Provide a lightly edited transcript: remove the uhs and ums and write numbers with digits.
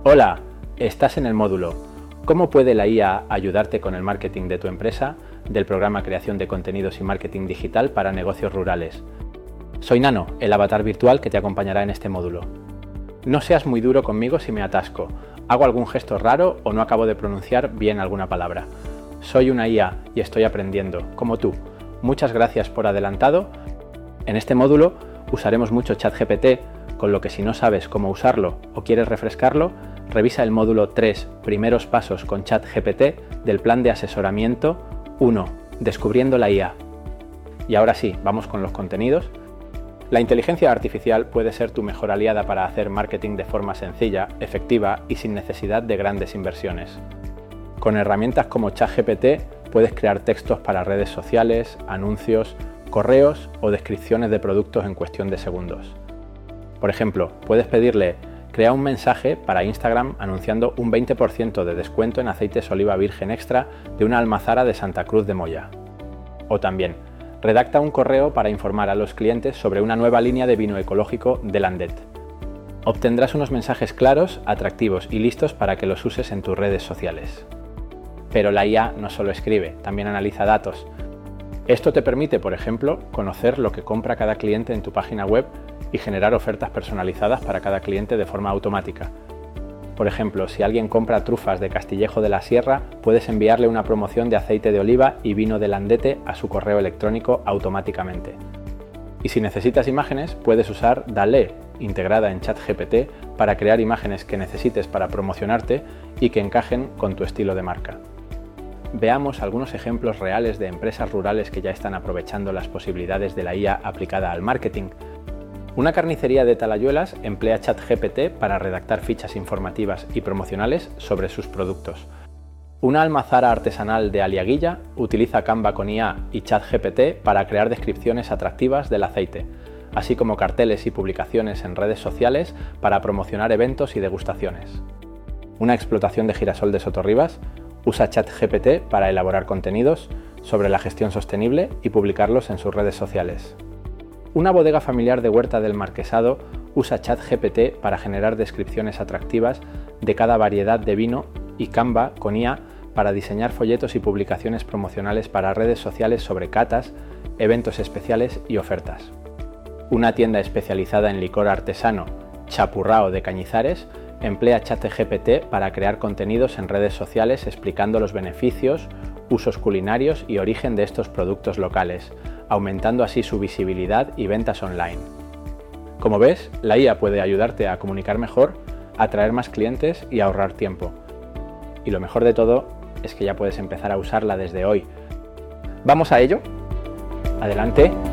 Hola, estás en el módulo ¿Cómo puede la IA ayudarte con el marketing de tu empresa? Del programa Creación de Contenidos y Marketing Digital para Negocios Rurales. Soy Nano, el avatar virtual que te acompañará en este módulo. No seas muy duro conmigo si me atasco, hago algún gesto raro o no acabo de pronunciar bien alguna palabra. Soy una IA y estoy aprendiendo, como tú. Muchas gracias por adelantado. En este módulo usaremos mucho ChatGPT, con lo que si no sabes cómo usarlo o quieres refrescarlo, revisa el módulo 3, Primeros pasos con ChatGPT del plan de asesoramiento 1, Descubriendo la IA. Y ahora sí, vamos con los contenidos. La inteligencia artificial puede ser tu mejor aliada para hacer marketing de forma sencilla, efectiva y sin necesidad de grandes inversiones. Con herramientas como ChatGPT puedes crear textos para redes sociales, anuncios, correos o descripciones de productos en cuestión de segundos. Por ejemplo, puedes pedirle: crea un mensaje para Instagram anunciando un 20% de descuento en aceites oliva virgen extra de una almazara de Santa Cruz de Moya. O también, redacta un correo para informar a los clientes sobre una nueva línea de vino ecológico de Landet. Obtendrás unos mensajes claros, atractivos y listos para que los uses en tus redes sociales. Pero la IA no solo escribe, también analiza datos. Esto te permite, por ejemplo, conocer lo que compra cada cliente en tu página web y generar ofertas personalizadas para cada cliente de forma automática. Por ejemplo, si alguien compra trufas de Castillejo de la Sierra, puedes enviarle una promoción de aceite de oliva y vino de Landete a su correo electrónico automáticamente. Y si necesitas imágenes, puedes usar DALL-E, integrada en ChatGPT, para crear imágenes que necesites para promocionarte y que encajen con tu estilo de marca. Veamos algunos ejemplos reales de empresas rurales que ya están aprovechando las posibilidades de la IA aplicada al marketing. Una carnicería de Talayuelas emplea ChatGPT para redactar fichas informativas y promocionales sobre sus productos. Una almazara artesanal de Aliaguilla utiliza Canva con IA y ChatGPT para crear descripciones atractivas del aceite, así como carteles y publicaciones en redes sociales para promocionar eventos y degustaciones. Una explotación de girasol de Sotorribas usa ChatGPT para elaborar contenidos sobre la gestión sostenible y publicarlos en sus redes sociales. Una bodega familiar de Huerta del Marquesado usa ChatGPT para generar descripciones atractivas de cada variedad de vino y Canva con IA para diseñar folletos y publicaciones promocionales para redes sociales sobre catas, eventos especiales y ofertas. Una tienda especializada en licor artesano, Chapurrao de Cañizares, emplea ChatGPT para crear contenidos en redes sociales explicando los beneficios, usos culinarios y origen de estos productos locales, aumentando así su visibilidad y ventas online. Como ves, la IA puede ayudarte a comunicar mejor, atraer más clientes y ahorrar tiempo. Y lo mejor de todo es que ya puedes empezar a usarla desde hoy. ¿Vamos a ello? Adelante.